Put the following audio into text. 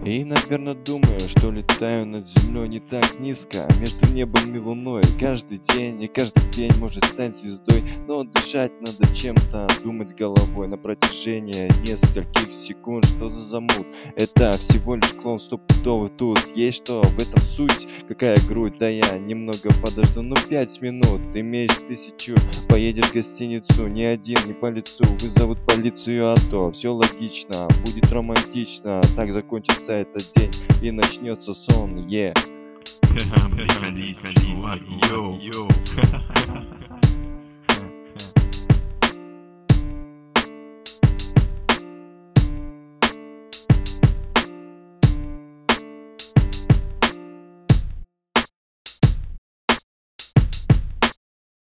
И, наверное, думаю, что летаю над землей не так низко, между небом и луной. Каждый день и каждый день может стать звездой, но дышать надо чем-то, думать головой на протяжении нескольких секунд. Что за замут? Это всего лишь клон стопудовый, тут есть что, в этом суть. Какая грудь, да я немного подожду, ну 5 минут. Имеешь 1000, поедешь в гостиницу, ни один не по лицу, вызовут полицию, а то все логично, будет романтично. Так закончится этот день и начнется сон, Приходи, чувак, йоу.